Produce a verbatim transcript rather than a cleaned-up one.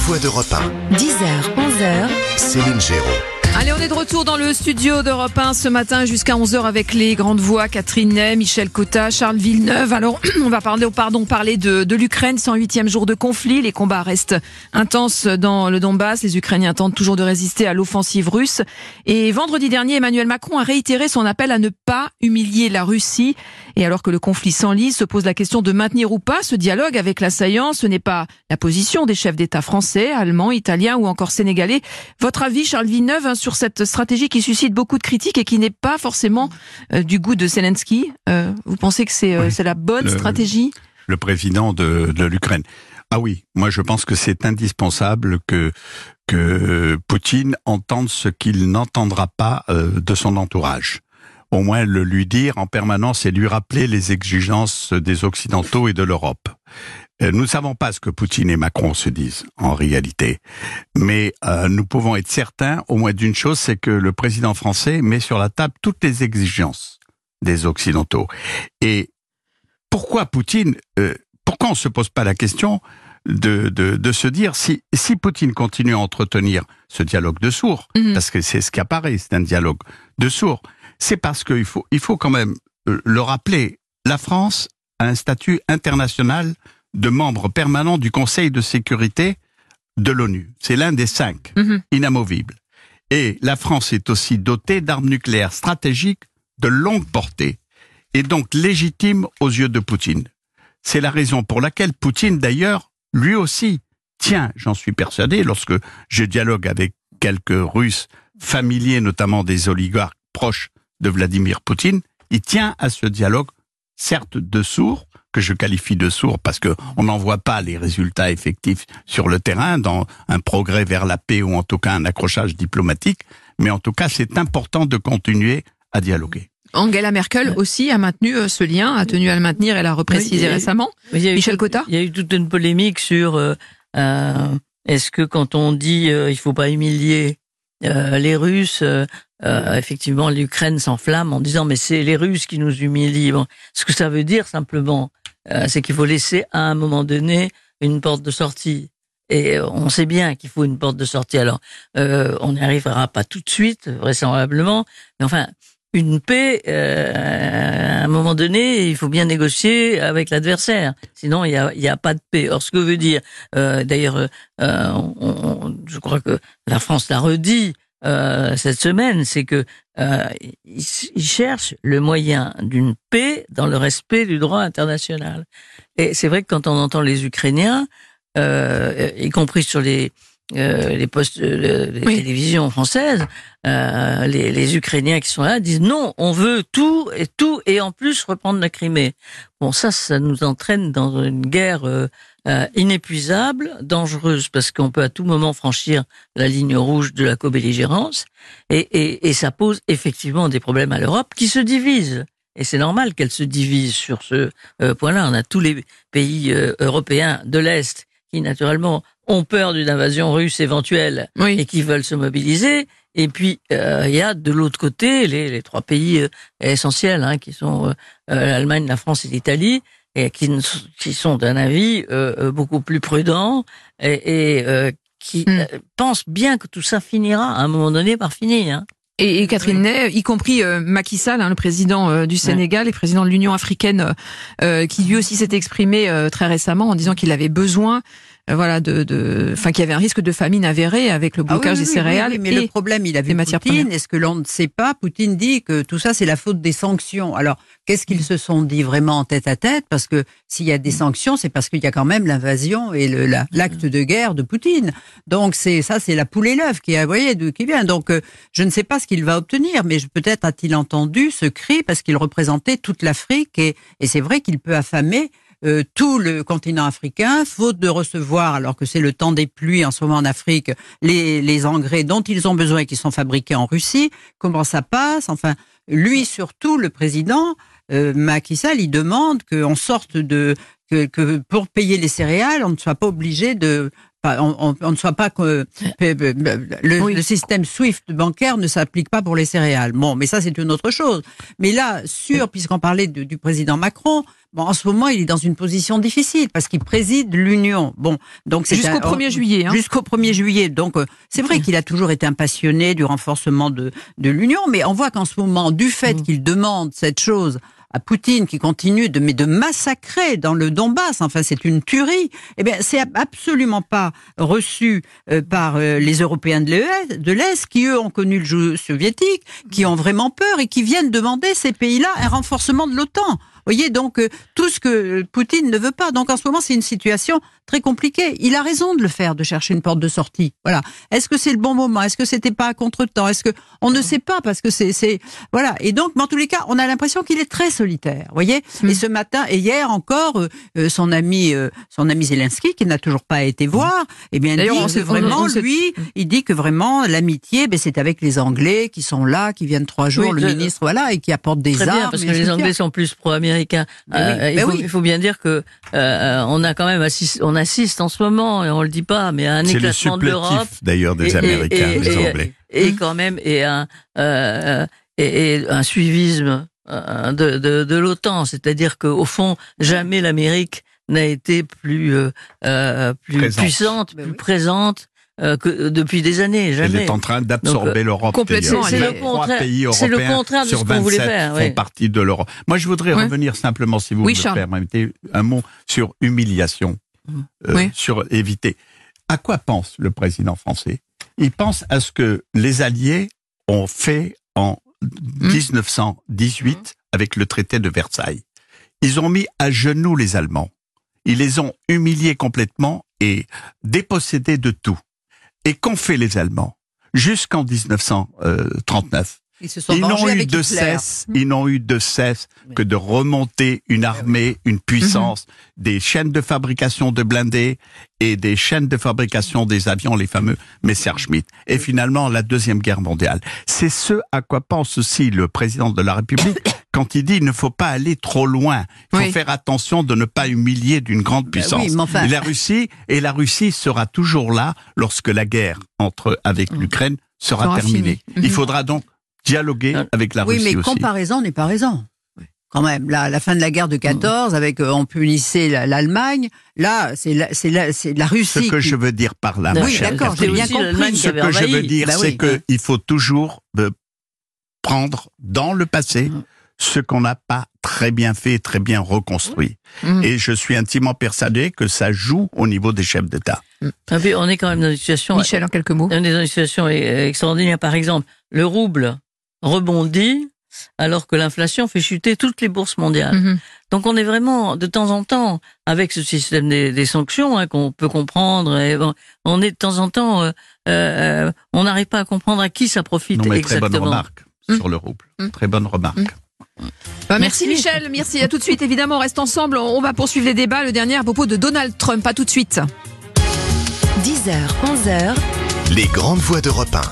voix d'Europe un. dix heures, onze heures. Céline Géraud. Allez, on est de retour dans le studio d'Europe un ce matin jusqu'à onze heures avec les grandes voix Catherine Ney, Michel Cotta, Charles Villeneuve. Alors, on va parler, pardon, parler de, de l'Ukraine, cent huitième jour de conflit. Les combats restent intenses dans le Donbass. Les Ukrainiens tentent toujours de résister à l'offensive russe. Et vendredi dernier, Emmanuel Macron a réitéré son appel à ne pas humilier la Russie. Et alors que le conflit s'enlise, se pose la question de maintenir ou pas ce dialogue avec l'assaillant. Ce n'est pas la position des chefs d'État français, allemands, italiens ou encore sénégalais. Votre avis, Charles Villeneuve, sur cette stratégie qui suscite beaucoup de critiques et qui n'est pas forcément euh, du goût de Zelensky. Euh, vous pensez que c'est, euh, oui, c'est la bonne le, stratégie ? Le président de, de l'Ukraine. Ah oui, moi je pense que c'est indispensable que, que Poutine entende ce qu'il n'entendra pas euh, de son entourage. Au moins le lui dire en permanence et lui rappeler les exigences des Occidentaux et de l'Europe. Nous ne savons pas ce que Poutine et Macron se disent, en réalité. Mais euh, nous pouvons être certains, au moins d'une chose, c'est que le président français met sur la table toutes les exigences des Occidentaux. Et pourquoi Poutine, euh, pourquoi on ne se pose pas la question de, de, de se dire, si, si Poutine continue à entretenir ce dialogue de sourds, mmh. parce que c'est ce qui apparaît, c'est un dialogue de sourds, c'est parce qu'il faut, il faut quand même le rappeler, la France a un statut international de membre permanent du Conseil de sécurité de l'ONU. C'est l'un des cinq, mmh. inamovibles. Et la France est aussi dotée d'armes nucléaires stratégiques de longue portée, et donc légitime aux yeux de Poutine. C'est la raison pour laquelle Poutine, d'ailleurs, lui aussi, tient, j'en suis persuadé, lorsque je dialogue avec quelques Russes familiers, notamment des oligarques proches de Vladimir Poutine, il tient à ce dialogue, certes de sourds, que je qualifie de sourd parce que on n'en voit pas les résultats effectifs sur le terrain dans un progrès vers la paix ou en tout cas un accrochage diplomatique, mais en tout cas c'est important de continuer à dialoguer. Angela Merkel aussi a maintenu ce lien, a tenu à le maintenir, elle a reprécisé oui, récemment. Michel Cotta ? Il y a eu toute une polémique sur euh, euh, est-ce que quand on dit euh, il faut pas humilier euh, les Russes, euh, Euh, effectivement, l'Ukraine s'enflamme en disant mais c'est les Russes qui nous humilient. Bon, ce que ça veut dire simplement, euh, c'est qu'il faut laisser à un moment donné une porte de sortie. Et euh, on sait bien qu'il faut une porte de sortie. Alors, euh, on n'y arrivera pas tout de suite, vraisemblablement, mais enfin, une paix, euh, à un moment donné, il faut bien négocier avec l'adversaire. Sinon, il y a, il y a pas de paix. Or, ce que veut dire, euh, d'ailleurs, euh, on, on, je crois que la France l'a redit. Euh, cette semaine, c'est que euh, ils, ils cherchent le moyen d'une paix dans le respect du droit international. Et c'est vrai que quand on entend les Ukrainiens, euh, y compris sur les euh, les postes, euh, les oui. télévisions françaises, euh, les, les Ukrainiens qui sont là disent non, on veut tout et tout et en plus reprendre la Crimée. Bon, ça, ça nous entraîne dans une guerre euh, euh, inépuisable, dangereuse, parce qu'on peut à tout moment franchir la ligne rouge de la co-belligérance, et, et, et ça pose effectivement des problèmes à l'Europe qui se divise. Et c'est normal qu'elle se divise sur ce euh, point-là. On a tous les pays euh, européens de l'Est qui, naturellement, ont peur d'une invasion russe éventuelle oui. et qui veulent se mobiliser. Et puis, euh, il y a de l'autre côté les, les trois pays euh, essentiels, hein, qui sont euh, l'Allemagne, la France et l'Italie, et qui, qui sont d'un avis euh, beaucoup plus prudent et, et euh, qui mm. euh, pensent bien que tout ça finira à un moment donné par finir. Hein. Et, et Catherine Ney, y compris euh, Macky Sall, hein, le président euh, du Sénégal ouais. et président de l'Union africaine, euh, qui lui aussi s'est exprimé euh, très récemment en disant qu'il avait besoin euh, voilà, de, de, enfin, qu'il y avait un risque de famine avéré avec le blocage ah oui, oui, des céréales. Oui, oui, mais et le problème, il a vu Poutine. Est-ce que l'on ne sait pas? Poutine dit que tout ça, c'est la faute des sanctions. Alors, qu'est-ce qu'ils se sont dit vraiment en tête à tête? Parce que s'il y a des sanctions, c'est parce qu'il y a quand même l'invasion et le, la, l'acte de guerre de Poutine. Donc, c'est ça, c'est la poule et l'œuf qui, vous voyez, de, qui vient. Donc, euh, je ne sais pas ce qu'il va obtenir, mais peut-être a-t-il entendu ce cri parce qu'il représentait toute l'Afrique et, et c'est vrai qu'il peut affamer Euh, tout le continent africain, faute de recevoir, alors que c'est le temps des pluies en ce moment en Afrique, les, les engrais dont ils ont besoin et qui sont fabriqués en Russie. Comment ça passe? Enfin, lui surtout, le président euh, Macky Sall, il demande qu'on sorte de... Que, que pour payer les céréales, on ne soit pas obligé de on, on, on ne soit pas que le, oui. le système SWIFT bancaire ne s'applique pas pour les céréales. Bon, mais ça c'est une autre chose. Mais là, sûr, puisqu'on parlait de, du président Macron, bon, en ce moment il est dans une position difficile parce qu'il préside l'Union. Bon, donc c'est jusqu'au premier juillet. Hein. Jusqu'au premier juillet. Donc euh, c'est vrai qu'il a toujours été un passionné du renforcement de de l'Union, mais on voit qu'en ce moment, du fait mmh. qu'il demande cette chose à Poutine qui continue de mais de massacrer dans le Donbass, enfin c'est une tuerie. Eh bien, c'est absolument pas reçu euh, par euh, les Européens de l'Est, de l'Est qui eux ont connu le jeu soviétique, qui ont vraiment peur et qui viennent demander ces pays-là un renforcement de l'OTAN. Vous voyez, donc euh, tout ce que Poutine ne veut pas. Donc en ce moment, c'est une situation très compliquée. Il a raison de le faire, de chercher une porte de sortie. Voilà. Est-ce que c'est le bon moment? Est-ce que c'était pas à contre-temps? Est-ce que on ne sait pas parce que c'est c'est voilà. Et donc, mais en tous les cas, on a l'impression qu'il est très solitaire. Vous voyez. Mmh. Et ce matin et hier encore, euh, son ami euh, son ami Zelensky, qui n'a toujours pas été voir, eh bien, d'ailleurs, dit on que sait, vraiment on, on sait... lui, il dit que vraiment l'amitié, ben c'est avec les Anglais qui sont là, qui viennent trois jours, oui, le je... ministre, voilà, et qui apportent des très armes. Bien, parce que les Anglais sont plus pro-américains. Euh, oui, il, faut, oui. il faut bien dire que euh, on a quand même assist, on assiste en ce moment, et on le dit pas, mais à un éclatement de l'Europe. C'est d'ailleurs des et, Américains, et, des et, Anglais. Et, et quand même, et un euh, et, et un suivisme euh, de, de, de l'OTAN, c'est-à-dire qu'au fond, jamais l'Amérique n'a été plus euh, euh, plus présente. puissante, plus oui. présente. Euh, que depuis des années, jamais. Elle est en train d'absorber l'Europe. Complètement. C'est le contraire. C'est le contraire de ce qu'on voulait faire. Oui. Font partie de l'Europe. Moi, je voudrais oui. revenir simplement, si vous oui, me permettez, un mot sur humiliation, euh, oui. sur éviter. À quoi pense le président français? Il pense à ce que les Alliés ont fait en dix-neuf cent dix-huit mmh. avec le traité de Versailles. Ils ont mis à genoux les Allemands. Ils les ont humiliés complètement et dépossédés de tout. Et qu'ont fait les Allemands jusqu'en dix-neuf cent trente-neuf? Ils se sont ils n'ont eu avec de Hitler. cesse, ils n'ont eu de cesse que de remonter une armée, une puissance, mmh. des chaînes de fabrication de blindés et des chaînes de fabrication des avions, les fameux Messerschmitt. Et finalement, la Deuxième Guerre mondiale. C'est ce à quoi pense aussi le président de la République quand il dit il ne faut pas aller trop loin. Il faut oui. faire attention de ne pas humilier d'une grande puissance. Oui, enfin... et la Russie, et la Russie sera toujours là lorsque la guerre entre, avec mmh. l'Ukraine sera, sera terminée. Mmh. Il faudra donc dialoguer avec la oui, Russie aussi. Oui, mais comparaison n'est pas raison. Quand même, là, la fin de la guerre de quatorze, avec euh, on punissait l'Allemagne, là, c'est la, c'est la, c'est la Russie. Ce que qui... je veux dire par là, oui, d'accord, j'ai bien compris. Ce que je veux dire, bah c'est oui. qu'il faut toujours euh, prendre dans le passé mmh. ce qu'on n'a pas très bien fait, très bien reconstruit. Mmh. Et je suis intimement persuadé que ça joue au niveau des chefs d'État. Mmh. On est quand même dans une situation... Michel, en quelques mots. On est dans une situation extraordinaire. Par exemple, le rouble rebondit alors que l'inflation fait chuter toutes les bourses mondiales. Mmh. Donc on est vraiment, de temps en temps, avec ce système des, des sanctions, hein, qu'on peut comprendre, et bon, on est de temps en temps, euh, euh, on n'arrive pas à comprendre à qui ça profite non, mais exactement. Très bonne remarque mmh. sur le rouble. Mmh. Très bonne remarque. Mmh. Bah, merci, merci Michel, merci. À tout de suite, évidemment, on reste ensemble. On va poursuivre les débats. Le dernier à propos de Donald Trump. À tout de suite. dix heures, onze heures. Les grandes voix d'Europe un.